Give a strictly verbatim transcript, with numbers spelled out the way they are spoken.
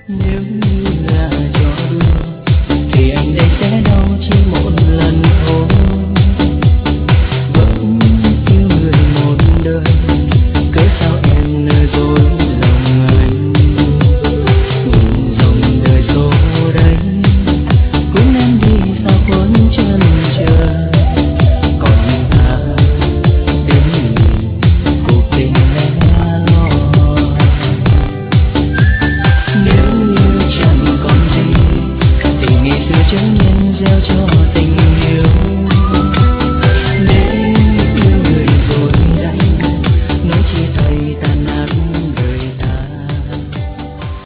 Nếu như là trò đùa thì anh đây sẽ đau chỉ một lần thôi. Vẫn yêu người một đời, cớ sao em lừa dối lòng anh. Nhìn dòng đời số đấy, cuốn em đi sao khuất chân trời. Còn ta đến nhìn cuộc tình lẻ loi. Nếu như chẳng còn gì thì ngày xưa chẳng nên gieo cho tình